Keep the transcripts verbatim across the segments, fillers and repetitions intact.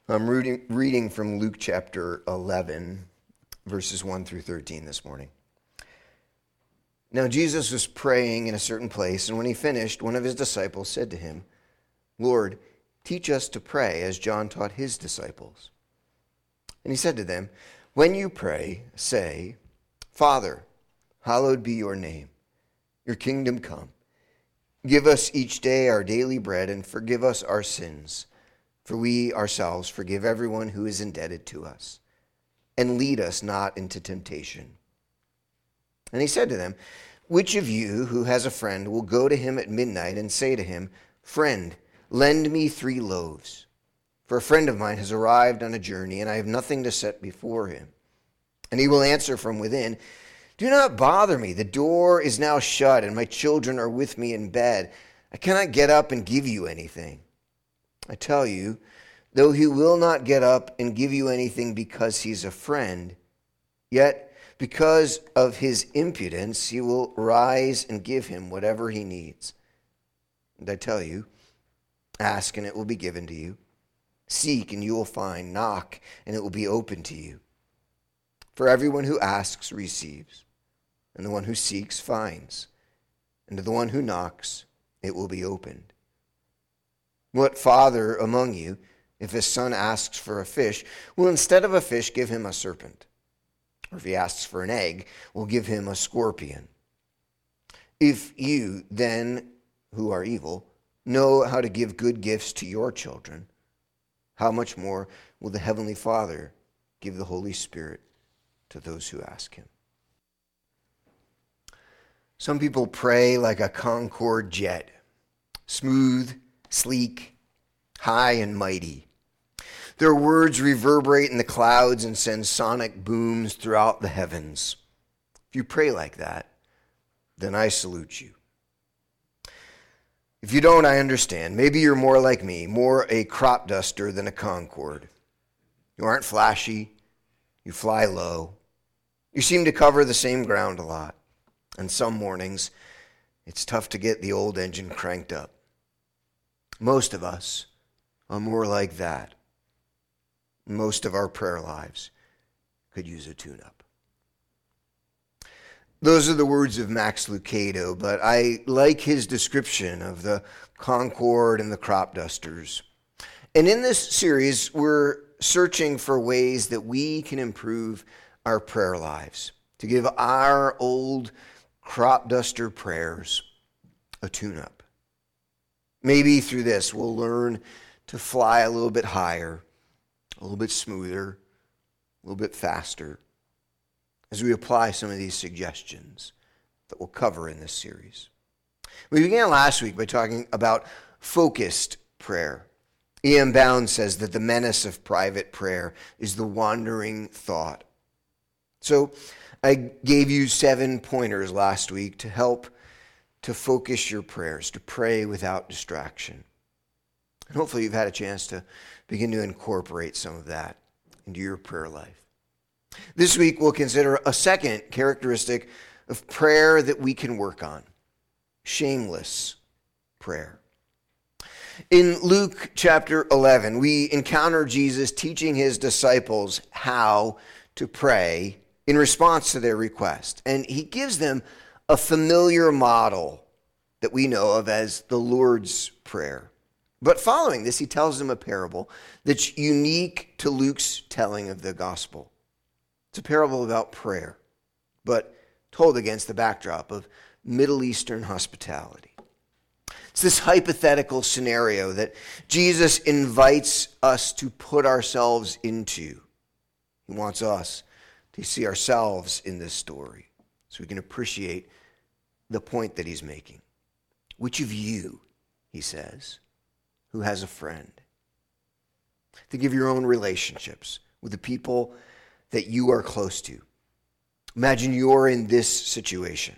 I'm reading, reading from Luke chapter eleven, verses one through thirteen this morning. Now Jesus was praying in a certain place, and when he finished, one of his disciples said to him, "Lord, teach us to pray as John taught his disciples." And he said to them, "When you pray, say, 'Father, hallowed be your name. Your kingdom come. Give us each day our daily bread, and forgive us our sins, for we ourselves forgive everyone who is indebted to us. And lead us not into temptation.'" And he said to them, "Which of you who has a friend will go to him at midnight and say to him, 'Friend, lend me three loaves, for a friend of mine has arrived on a journey, and I have nothing to set before him?' And he will answer from within, 'Do not bother me. The door is now shut, and my children are with me in bed. I cannot get up and give you anything.' I tell you, though he will not get up and give you anything because he's a friend, yet because of his impudence, he will rise and give him whatever he needs. And I tell you, ask and it will be given to you. Seek and you will find. Knock and it will be open to you. For everyone who asks receives, and the one who seeks finds, and to the one who knocks it will be opened. What father among you, if his son asks for a fish, will instead of a fish give him a serpent? Or if he asks for an egg, will give him a scorpion? If you, then, who are evil, know how to give good gifts to your children, how much more will the Heavenly Father give the Holy Spirit to those who ask him?" Some people pray like a Concorde jet, smooth, sleek, high and mighty. Their words reverberate in the clouds and send sonic booms throughout the heavens. If you pray like that, then I salute you. If you don't, I understand. Maybe you're more like me, more a crop duster than a Concorde. You aren't flashy. You fly low. You seem to cover the same ground a lot. And some mornings, it's tough to get the old engine cranked up. Most of us are more like that. Most of our prayer lives could use a tune-up. Those are the words of Max Lucado, but I like his description of the Concorde and the crop dusters. And in this series, we're searching for ways that we can improve our prayer lives, to give our old crop duster prayers a tune-up. Maybe through this, we'll learn to fly a little bit higher, a little bit smoother, a little bit faster, as we apply some of these suggestions that we'll cover in this series. We began last week by talking about focused prayer. E M Bounds says that the menace of private prayer is the wandering thought. So I gave you seven pointers last week to help to focus your prayers, to pray without distraction. And hopefully you've had a chance to begin to incorporate some of that into your prayer life. This week we'll consider a second characteristic of prayer that we can work on: shameless prayer. In Luke chapter eleven, we encounter Jesus teaching his disciples how to pray in response to their request. And he gives them a familiar model that we know of as the Lord's Prayer. But following this, he tells them a parable that's unique to Luke's telling of the gospel. It's a parable about prayer, but told against the backdrop of Middle Eastern hospitality. It's this hypothetical scenario that Jesus invites us to put ourselves into. He wants us to see ourselves in this story so we can appreciate the point that he's making. Which of you, he says, who has a friend? Think of your own relationships with the people that you are close to. Imagine you're in this situation.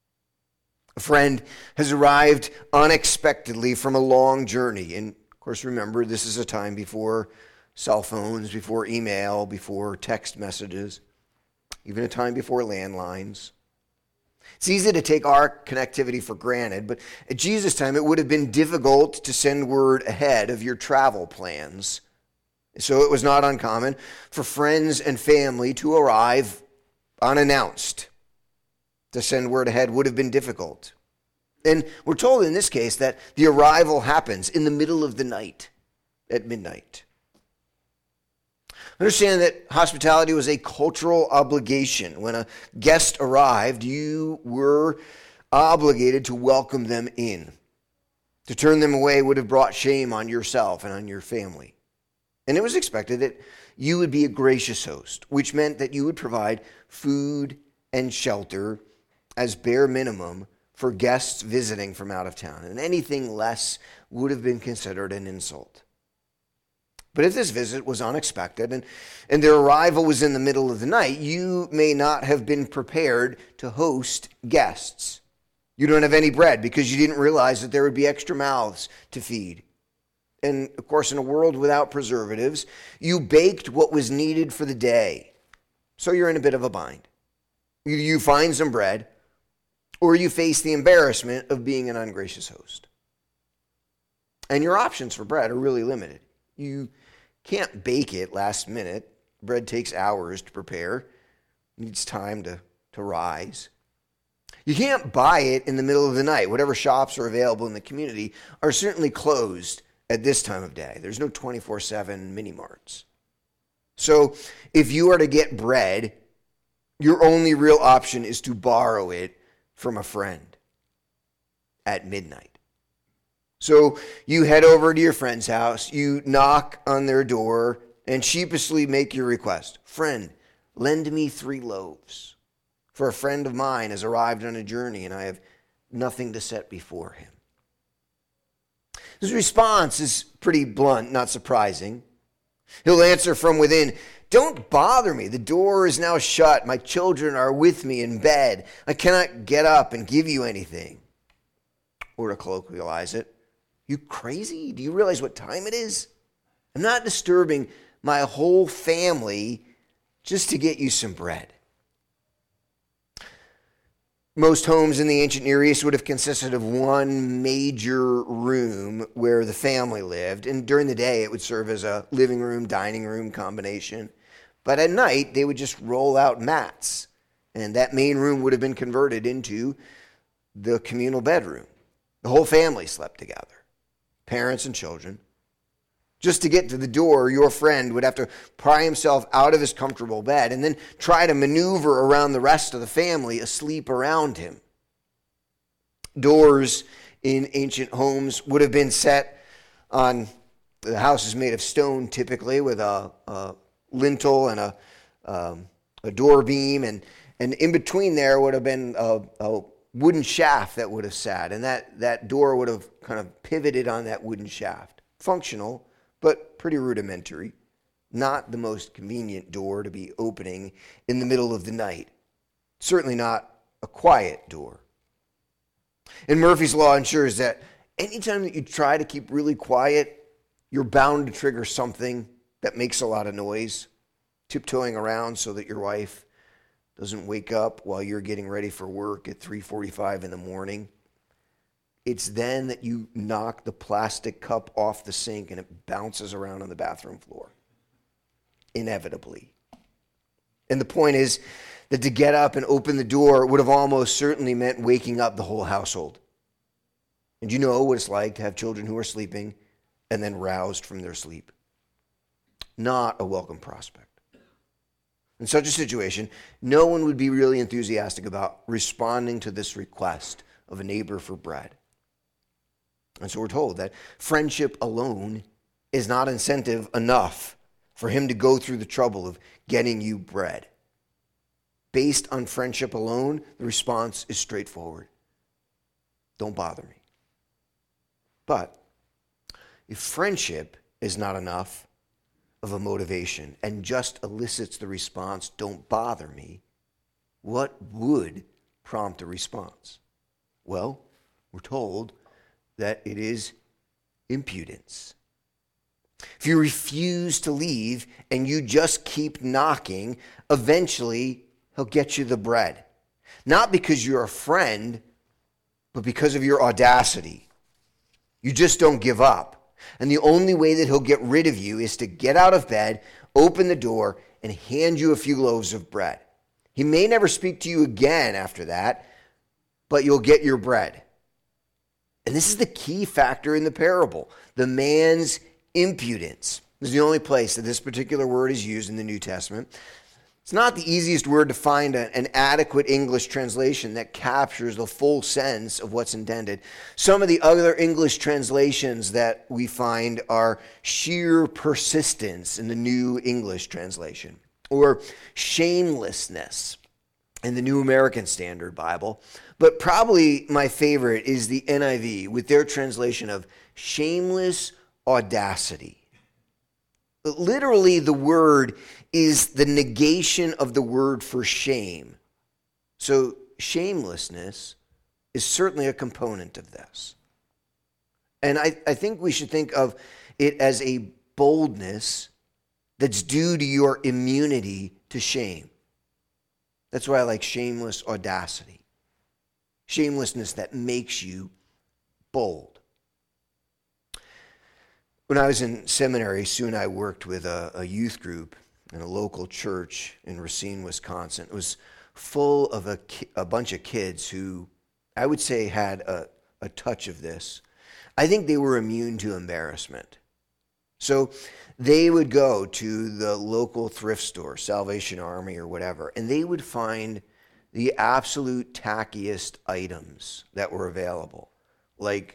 A friend has arrived unexpectedly from a long journey. And of course, remember, this is a time before cell phones, before email, before text messages, even a time before landlines. It's easy to take our connectivity for granted, but at Jesus' time, it would have been difficult to send word ahead of your travel plans. So it was not uncommon for friends and family to arrive unannounced. To send word ahead would have been difficult. And we're told in this case that the arrival happens in the middle of the night, at midnight. Understand that hospitality was a cultural obligation. When a guest arrived, you were obligated to welcome them in. To turn them away would have brought shame on yourself and on your family. And it was expected that you would be a gracious host, which meant that you would provide food and shelter as bare minimum for guests visiting from out of town. And anything less would have been considered an insult. But if this visit was unexpected and, and their arrival was in the middle of the night, you may not have been prepared to host guests. You don't have any bread because you didn't realize that there would be extra mouths to feed. And of course, in a world without preservatives, you baked what was needed for the day. So you're in a bit of a bind. Either you find some bread, or you face the embarrassment of being an ungracious host. And your options for bread are really limited. You can't bake it last minute. Bread takes hours to prepare. It needs time to, to rise. You can't buy it in the middle of the night. Whatever shops are available in the community are certainly closed at this time of day. There's no twenty-four seven mini marts. So if you are to get bread, your only real option is to borrow it from a friend at midnight. So you head over to your friend's house, you knock on their door, and sheepishly make your request. Friend, lend me three loaves, for a friend of mine has arrived on a journey, and I have nothing to set before him. His response is pretty blunt, not surprising. He'll answer from within, don't bother me. The door is now shut. My children are with me in bed. I cannot get up and give you anything. Or to colloquialize it, you crazy? Do you realize what time it is? I'm not disturbing my whole family just to get you some bread. Most homes in the ancient Near East would have consisted of one major room where the family lived. And during the day, it would serve as a living room, dining room combination. But at night, they would just roll out mats. And that main room would have been converted into the communal bedroom. The whole family slept together, parents and children. Just to get to the door, your friend would have to pry himself out of his comfortable bed and then try to maneuver around the rest of the family asleep around him. Doors in ancient homes would have been set on, the house is made of stone typically, with a, a lintel and a, um, a door beam, and, and in between there would have been a, a wooden shaft that would have sat, and that, that door would have kind of pivoted on that wooden shaft. Functional, but pretty rudimentary. Not the most convenient door to be opening in the middle of the night. Certainly not a quiet door. And Murphy's Law ensures that anytime that you try to keep really quiet, you're bound to trigger something that makes a lot of noise, tiptoeing around so that your wife doesn't wake up while you're getting ready for work at three forty-five in the morning. It's then that you knock the plastic cup off the sink and it bounces around on the bathroom floor. Inevitably. And the point is that to get up and open the door would have almost certainly meant waking up the whole household. And you know what it's like to have children who are sleeping and then roused from their sleep. Not a welcome prospect. In such a situation, no one would be really enthusiastic about responding to this request of a neighbor for bread. And so we're told that friendship alone is not incentive enough for him to go through the trouble of getting you bread. Based on friendship alone, the response is straightforward. Don't bother me. But if friendship is not enough of a motivation and just elicits the response, don't bother me, what would prompt a response? Well, we're told that it is impudence. If you refuse to leave and you just keep knocking, eventually he'll get you the bread. Not because you're a friend, but because of your audacity. You just don't give up. And the only way that he'll get rid of you is to get out of bed, open the door, and hand you a few loaves of bread. He may never speak to you again after that, but you'll get your bread. And this is the key factor in the parable, the man's impudence. This is the only place that this particular word is used in the New Testament. It's not the easiest word to find a, an adequate English translation that captures the full sense of what's intended. Some of the other English translations that we find are sheer persistence in the New English translation, or shamelessness in the New American Standard Bible. But probably my favorite is the N I V with their translation of shameless audacity. Literally, the word is the negation of the word for shame. So shamelessness is certainly a component of this. And I, I think we should think of it as a boldness that's due to your immunity to shame. That's why I like shameless audacity. Shamelessness that makes you bold. When I was in seminary, soon I worked with a, a youth group in a local church in Racine, Wisconsin. It was full of a, a bunch of kids who I would say had a, a touch of this. I think they were immune to embarrassment. So they would go to the local thrift store, Salvation Army or whatever, and they would find the absolute tackiest items that were available, like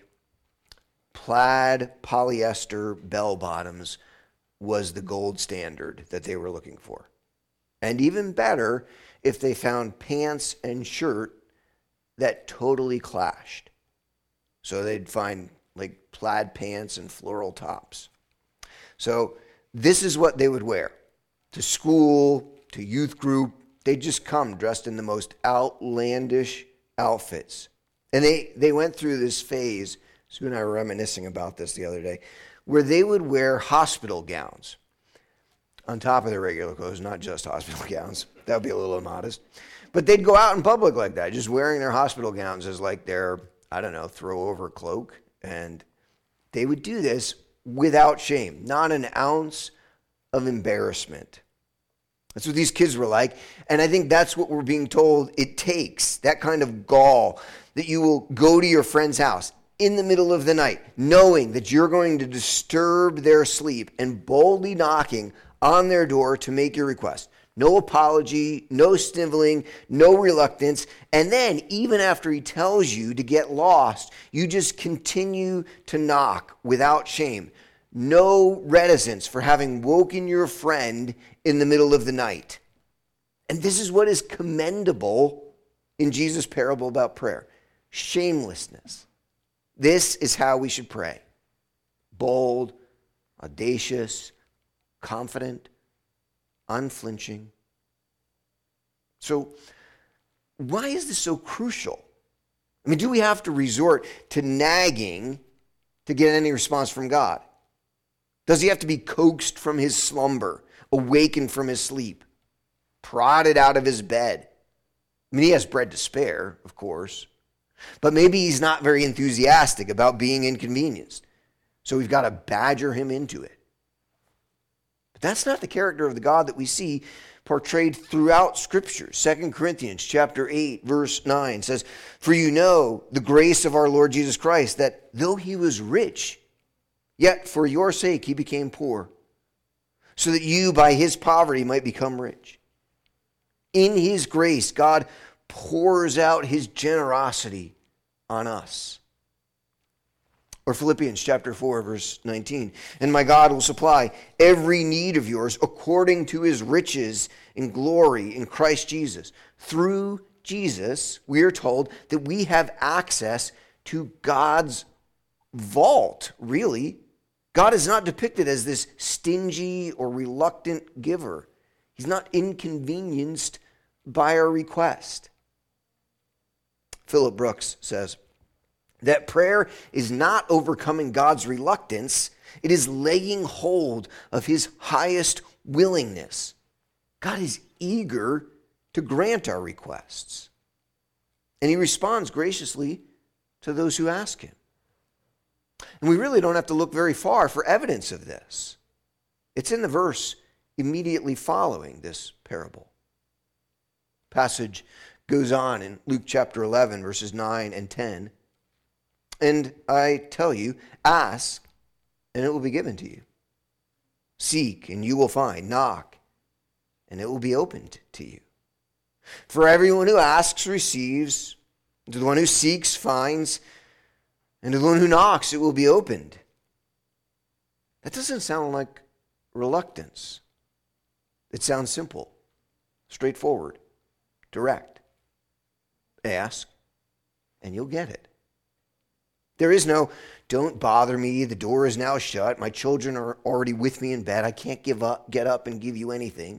plaid polyester bell bottoms was the gold standard that they were looking for. And even better, if they found pants and shirt that totally clashed. So they'd find like plaid pants and floral tops. So this is what they would wear to school, to youth group. They'd just come dressed in the most outlandish outfits. And they, they went through this phase. Sue and I were reminiscing about this the other day, where they would wear hospital gowns on top of their regular clothes, not just hospital gowns. That would be a little immodest. But they'd go out in public like that, just wearing their hospital gowns as like their, I don't know, throw-over cloak. And they would do this without shame, not an ounce of embarrassment. That's what these kids were like. And I think that's what we're being told it takes, that kind of gall, that you will go to your friend's house in the middle of the night, knowing that you're going to disturb their sleep and boldly knocking on their door to make your request. No apology, no sniveling, no reluctance. And then, even after he tells you to get lost, you just continue to knock without shame. No reticence for having woken your friend in the middle of the night. And this is what is commendable in Jesus' parable about prayer. Shamelessness. This is how we should pray. Bold, audacious, confident, unflinching. So, why is this so crucial? I mean, do we have to resort to nagging to get any response from God? Does he have to be coaxed from his slumber, awakened from his sleep, prodded out of his bed? I mean, he has bread to spare, of course. But maybe he's not very enthusiastic about being inconvenienced. So we've got to badger him into it. But that's not the character of the God that we see portrayed throughout Scripture. Second Corinthians chapter eight, verse nine says, "For you know the grace of our Lord Jesus Christ, that though he was rich, yet for your sake he became poor, so that you by his poverty might become rich. In his grace, God pours out his generosity on us." Or Philippians chapter four, verse nineteen. "And my God will supply every need of yours according to his riches in glory in Christ Jesus." Through Jesus, we are told that we have access to God's vault, really. God is not depicted as this stingy or reluctant giver. He's not inconvenienced by our request. Philip Brooks says that prayer is not overcoming God's reluctance. It is laying hold of his highest willingness. God is eager to grant our requests, and he responds graciously to those who ask him. And we really don't have to look very far for evidence of this. It's in the verse immediately following this parable. Passage goes on in Luke chapter eleven, verses nine and ten. And I tell you, ask, and it will be given to you. Seek, and you will find. Knock, and it will be opened to you. For everyone who asks receives, to the one who seeks finds, and to the one who knocks it will be opened. That doesn't sound like reluctance. It sounds simple, straightforward, direct. Ask, and you'll get it. There is no, don't bother me, the door is now shut, my children are already with me in bed, I can't give up, get up and give you anything.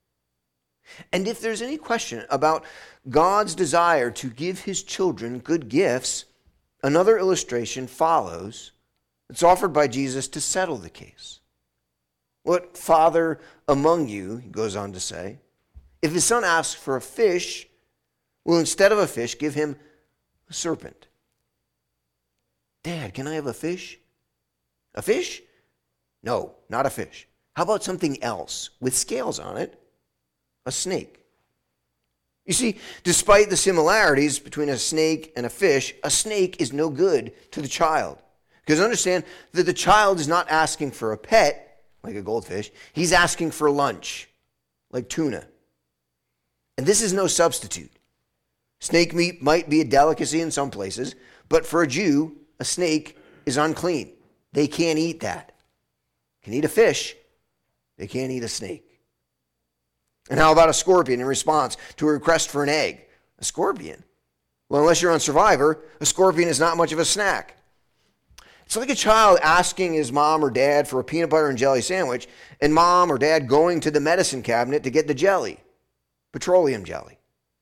And if there's any question about God's desire to give his children good gifts, another illustration follows. It's offered by Jesus to settle the case. What father among you, he goes on to say, if his son asks for a fish, will instead of a fish give him a serpent? Dad, can I have a fish? A fish? No, not a fish. How about something else with scales on it? A snake. You see, despite the similarities between a snake and a fish, a snake is no good to the child. Because understand that the child is not asking for a pet, like a goldfish. He's asking for lunch, like tuna. And this is no substitute. Snake meat might be a delicacy in some places, but for a Jew, a snake is unclean. They can't eat that. They can eat a fish. They can't eat a snake. And how about a scorpion in response to a request for an egg? A scorpion? Well, unless you're on Survivor, a scorpion is not much of a snack. It's like a child asking his mom or dad for a peanut butter and jelly sandwich, and mom or dad going to the medicine cabinet to get the jelly, petroleum jelly.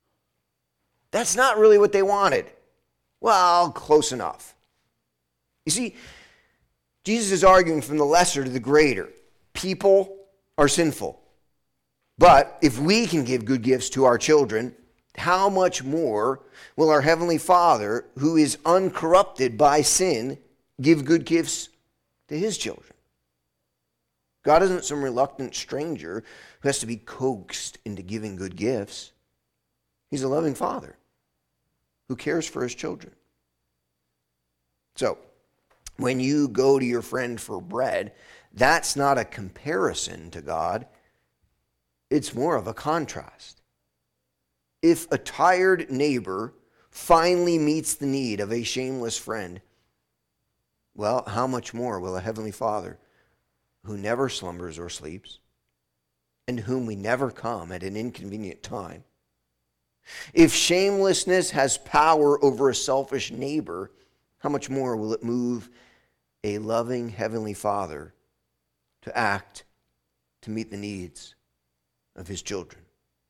That's not really what they wanted. Well, close enough. You see, Jesus is arguing from the lesser to the greater. People are sinful. But if we can give good gifts to our children, how much more will our Heavenly Father, who is uncorrupted by sin, give good gifts to his children? God isn't some reluctant stranger who has to be coaxed into giving good gifts. He's a loving Father who cares for his children. So, when you go to your friend for bread, that's not a comparison to God. It's more of a contrast. If a tired neighbor finally meets the need of a shameless friend, well, how much more will a Heavenly Father, who never slumbers or sleeps, and whom we never come at an inconvenient time, if shamelessness has power over a selfish neighbor, how much more will it move a loving Heavenly Father to act to meet the needs of his children?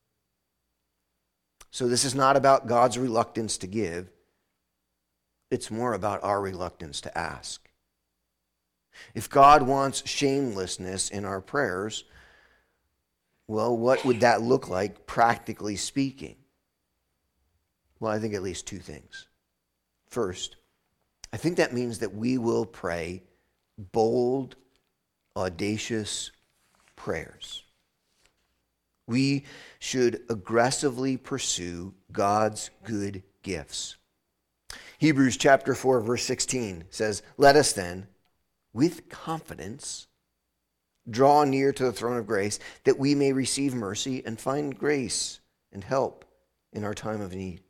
So this is not about God's reluctance to give. It's more about our reluctance to ask. If God wants shamelessness in our prayers, well, what would that look like, practically speaking? Well, I think at least two things. First, I think that means that we will pray bold, audacious prayers. We should aggressively pursue God's good gifts. Hebrews chapter four, verse sixteen says, "Let us then, with confidence, draw near to the throne of grace, that we may receive mercy and find grace and help in our time of need."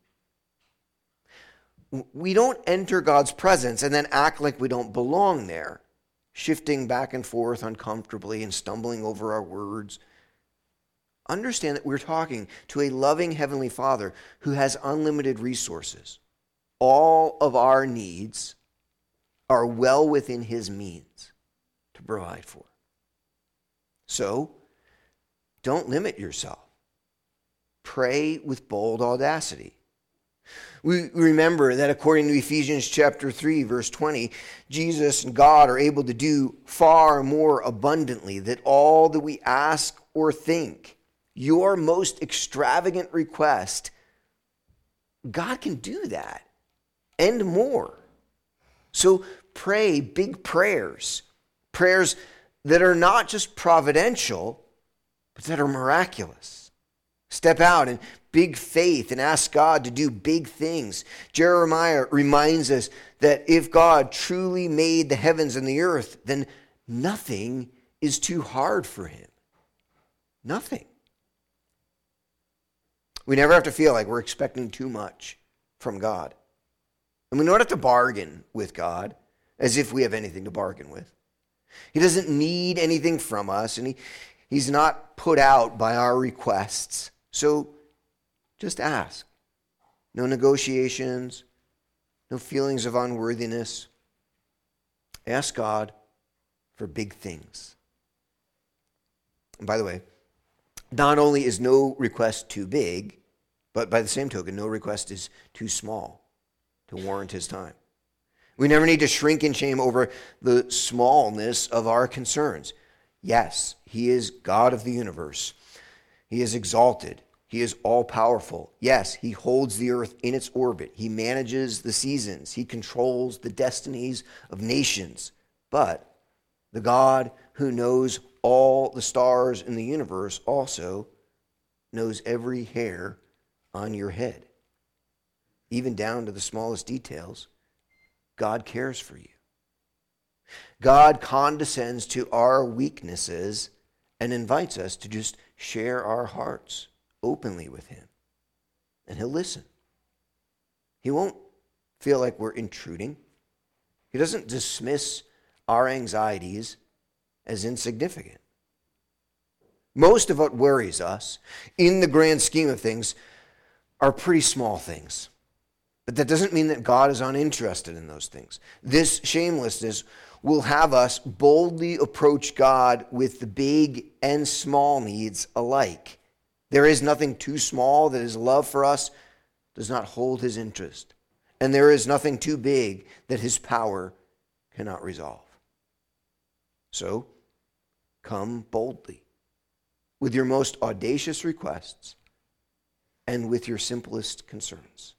We don't enter God's presence and then act like we don't belong there, shifting back and forth uncomfortably and stumbling over our words. Understand that we're talking to a loving Heavenly Father who has unlimited resources. All of our needs are well within his means to provide for. So, don't limit yourself. Pray with bold audacity. We remember that according to Ephesians chapter three, verse twenty, Jesus and God are able to do far more abundantly than all that we ask or think. Your most extravagant request, God can do that and more. So pray big prayers, prayers that are not just providential, but that are miraculous. Step out in big faith and ask God to do big things. Jeremiah reminds us that if God truly made the heavens and the earth, then nothing is too hard for him. Nothing. We never have to feel like we're expecting too much from God. And we don't have to bargain with God as if we have anything to bargain with. He doesn't need anything from us, and he, he's not put out by our requests. So just ask. No negotiations, no feelings of unworthiness. Ask God for big things. And by the way, not only is no request too big, but by the same token, no request is too small to warrant his time. We never need to shrink in shame over the smallness of our concerns. Yes, he is God of the universe. He is exalted. He is all-powerful. Yes, he holds the earth in its orbit. He manages the seasons. He controls the destinies of nations. But the God who knows all the stars in the universe also knows every hair on your head. Even down to the smallest details, God cares for you. God condescends to our weaknesses and invites us to just share our hearts openly with him. And he'll listen. He won't feel like we're intruding. He doesn't dismiss our anxieties as insignificant. Most of what worries us, in the grand scheme of things, are pretty small things. But that doesn't mean that God is uninterested in those things. This shamelessness will have us boldly approach God with the big and small needs alike. There is nothing too small that his love for us does not hold his interest. And there is nothing too big that his power cannot resolve. So, come boldly with your most audacious requests and with your simplest concerns.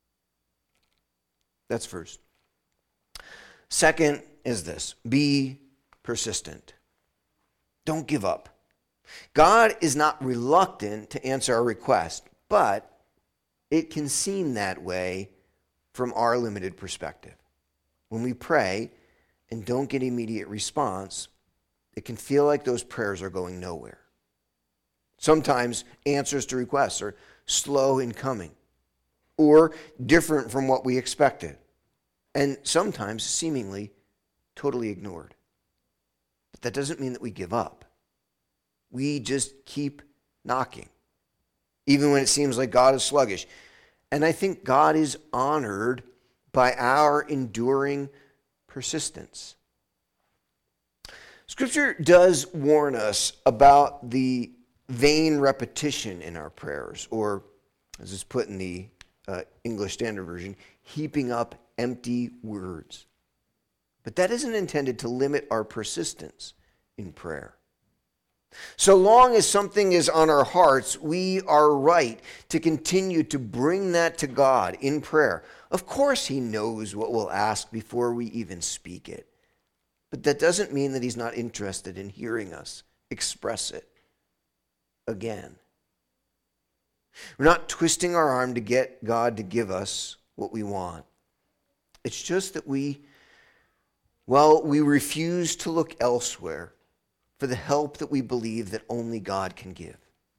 That's first. Second is this: be persistent. Don't give up. God is not reluctant to answer our request, but it can seem that way from our limited perspective. When we pray and don't get immediate response, it can feel like those prayers are going nowhere. Sometimes answers to requests are slow in coming or different from what we expected, and sometimes seemingly totally ignored. But that doesn't mean that we give up. We just keep knocking, even when it seems like God is sluggish. And I think God is honored by our enduring persistence. Scripture does warn us about the vain repetition in our prayers, or as is put in the uh, English Standard Version, heaping up empty words. But that isn't intended to limit our persistence in prayer. So long as something is on our hearts, we are right to continue to bring that to God in prayer. Of course, he knows what we'll ask before we even speak it. But that doesn't mean that he's not interested in hearing us express it again. We're not twisting our arm to get God to give us what we want. It's just that we, well, we refuse to look elsewhere for the help that we believe that only God can give.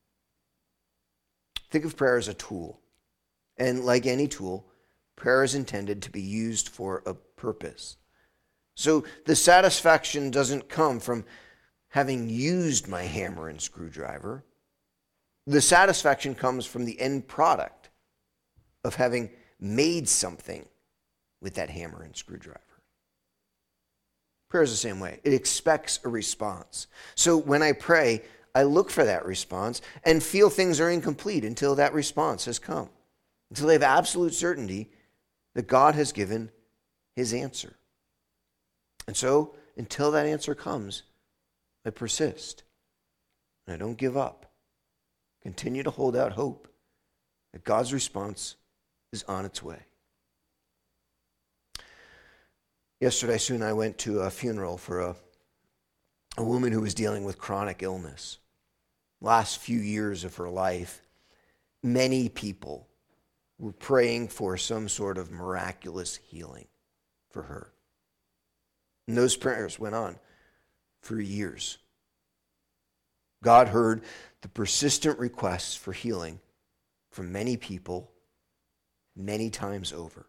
Think of prayer as a tool. And like any tool, prayer is intended to be used for a purpose. So the satisfaction doesn't come from having used my hammer and screwdriver. The satisfaction comes from the end product of having made something with that hammer and screwdriver. Prayer is the same way. It expects a response. So when I pray, I look for that response and feel things are incomplete until that response has come, until I have absolute certainty that God has given his answer. And so until that answer comes, I persist. And I don't give up. Continue to hold out hope that God's response is on its way. Yesterday, Sue and I went to a funeral for a, a woman who was dealing with chronic illness. Last few years of her life, many people were praying for some sort of miraculous healing for her. And those prayers went on for years. God heard the persistent requests for healing from many people many times over.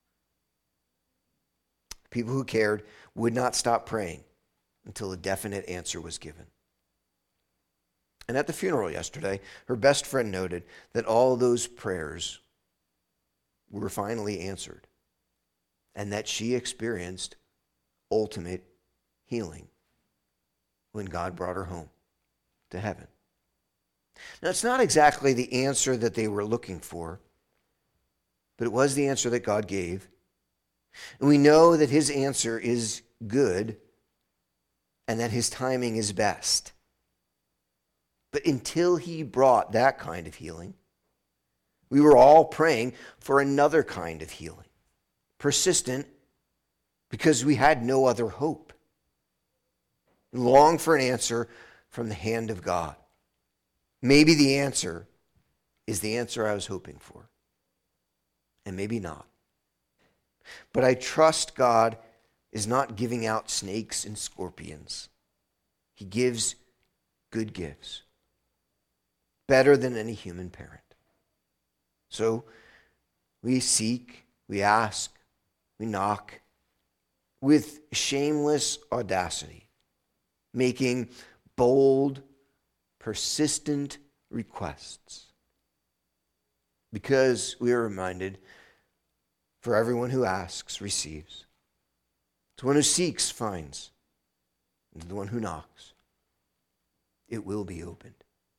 People who cared would not stop praying until a definite answer was given. And at the funeral yesterday, her best friend noted that all those prayers were finally answered and that she experienced ultimate healing when God brought her home to heaven. Now, it's not exactly the answer that they were looking for, but it was the answer that God gave. And we know that his answer is good and that his timing is best. But until he brought that kind of healing, we were all praying for another kind of healing, persistent because we had no other hope. We longed for an answer from the hand of God. Maybe the answer is the answer I was hoping for, and maybe not. But I trust God is not giving out snakes and scorpions. He gives good gifts, better than any human parent. So we seek, we ask, we knock with shameless audacity, making bold, persistent requests. Because we are reminded, for everyone who asks receives. To the one who seeks finds. And to the one who knocks, it will be opened.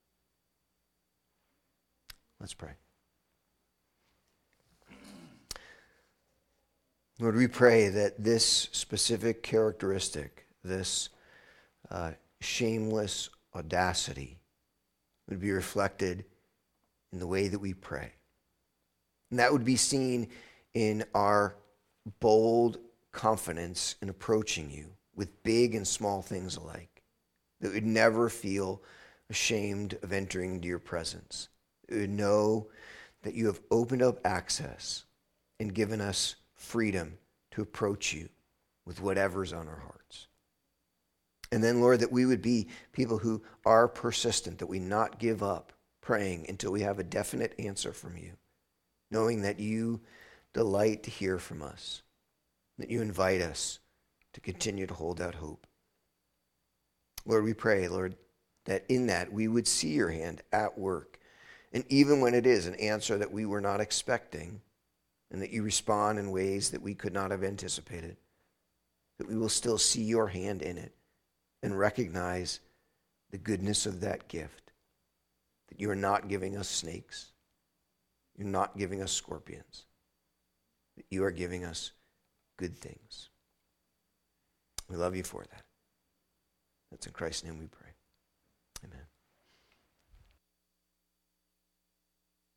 Let's pray. Lord, we pray that this specific characteristic, this uh, shameless audacity, would be reflected in the way that we pray. And that would be seen in our bold confidence in approaching you with big and small things alike. That we'd never feel ashamed of entering into your presence. That we would know that you have opened up access and given us freedom to approach you with whatever's on our hearts. And then, Lord, that we would be people who are persistent, that we not give up praying until we have a definite answer from you, knowing that you delight to hear from us, that you invite us to continue to hold out hope. Lord, we pray, Lord, that in that we would see your hand at work, and even when it is an answer that we were not expecting, and that you respond in ways that we could not have anticipated, that we will still see your hand in it and recognize the goodness of that gift, that you are not giving us snakes, you're not giving us scorpions, that you are giving us good things. We love you for that. That's in Christ's name we pray. Amen.